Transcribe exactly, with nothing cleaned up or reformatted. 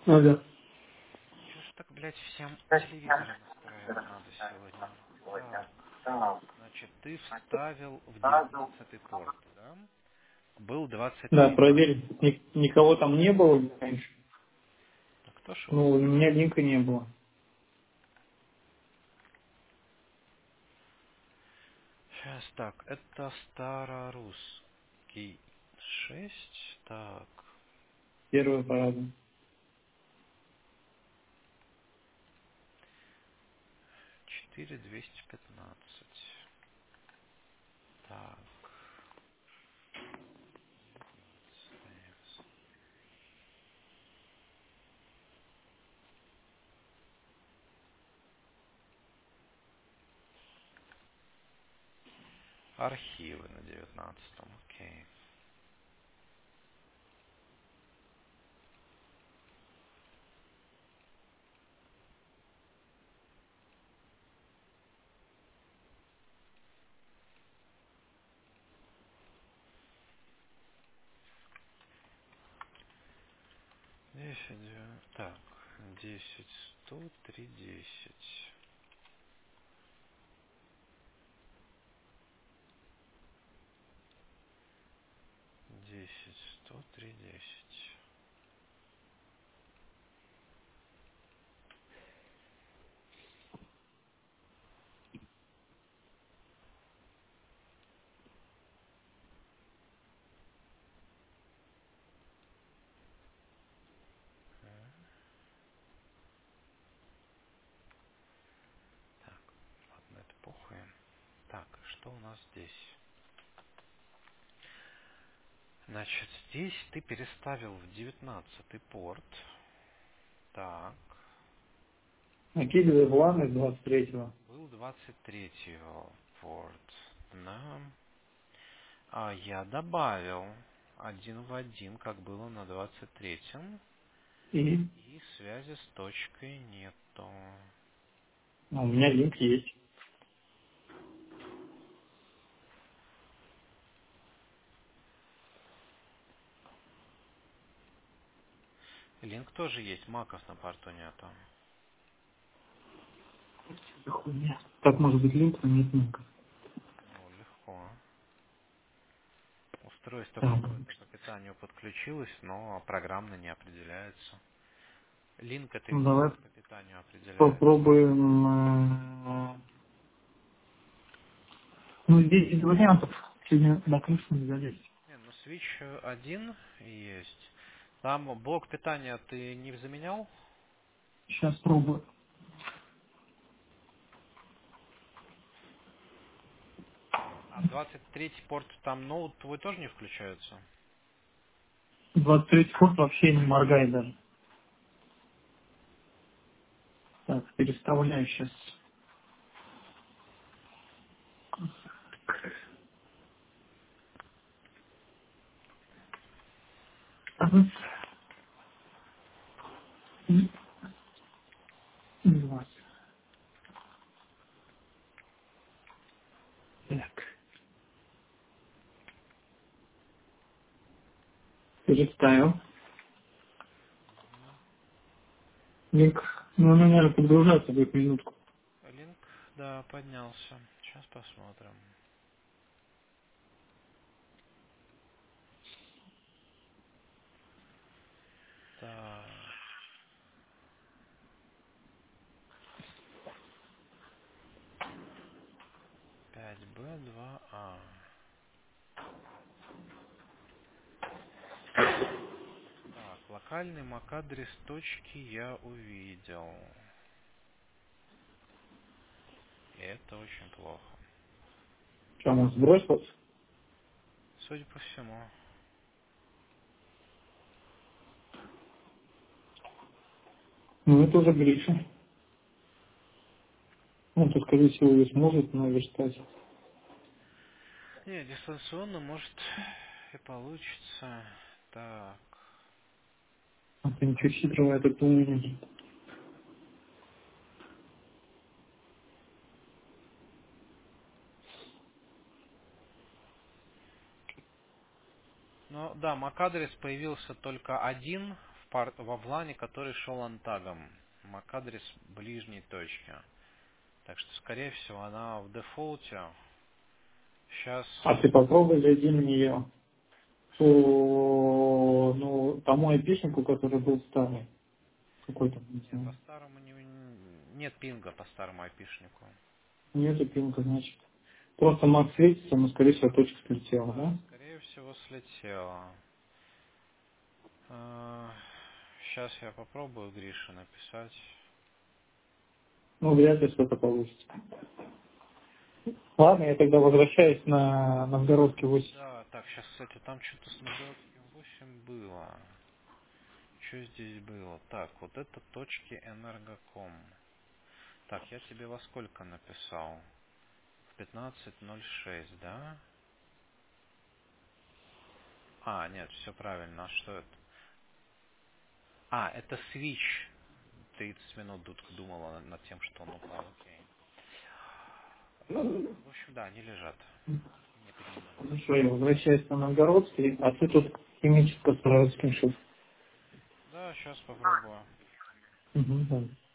Ага. Чё ж так, блядь, всем телевизоры настраивать надо сегодня? Так, значит, ты вставил в девятнадцатый порт, да? Был двадцать Да, третий. проверить. Ни- никого там не было раньше. Так кто ж его Ну, у знает? меня линка не было. Сейчас, так, это старорусский шесть, так, Первая парада. четыре двести пятнадцать. Так, девятнадцатый. Архивы на девятнадцатом, окей. десять, девя- так, десять, сто, три, десять. десять, сто, три, десять. Так, ладно, это похуй. Так, что у нас здесь? Значит, здесь ты переставил в девятнадцатый порт. Так, Накидывай планы с двадцать третьего. был двадцать третий порт. Да. А я добавил один в один, как было на двадцать третьем. И И связи с точкой нету. ну, у меня линк есть. Линк тоже есть, маков на порту нету. Что за хуйня? Так может быть линк, но нет линка. Ну, легко. Устройство Так, какое-то по питанию подключилось, но программно не определяется. Линк это ну везде давай по питанию определяется. попробуем. э, Ну, здесь вариантов. Сегодня на крышу не залезть. Не, ну Switch один есть. Там блок питания ты не заменял? Сейчас пробую. А двадцать третий порт там ноут твой тоже не включается? двадцать третий фут вообще не моргает даже. Так, переставляю сейчас. двадцать. Так, переставил. Линк. Ну, она, наверное, подгружаться будет минутку. Линк, да, поднялся. Сейчас посмотрим. Так, пять бэ два а. Так, локальный мак-адрес точки я увидел. И это очень плохо. Что, он сбросился? Судя по всему. Ну, это уже Гриша. Он тут, скорее всего, ее сможет наверстать. Не, дистанционно может и получится. Так. А ты ничего хитрого, я так думаю, нет. Ну да, мак-адрес появился только один пар- во влане, который шел антагом. MAC-адрес ближней точки. Так что, скорее всего, она в дефолте. Сейчас... А ты попробуй зайди на нее по ну, тому айпишнику, который был старый. Какой-то, не Нет, по знаю. старому не... нет пинга по старому айпишнику. Нету пинка, значит. Просто Макс светится, но, скорее всего, точка слетела, Да, да? скорее всего, слетело. Сейчас я попробую Грише написать. Ну, вряд ли что-то получится. Ладно, я тогда возвращаюсь на Новгородский восемь. Да, так, сейчас, кстати, там что-то с Новгородским восемь было. Что здесь было? Так, вот это точки энергоком. Так, я тебе во сколько написал? В пятнадцать ноль шесть, да? А, нет, все правильно. А что это? А, это свич. тридцать минут Дудка думала над тем, что он упал. Окей. А, в общем, да, они лежат. Не поднимались. Хорошо, я возвращаюсь на Новгородский, а ты тут химическо с Саровским шиф. Да, сейчас попробую. Угу, да.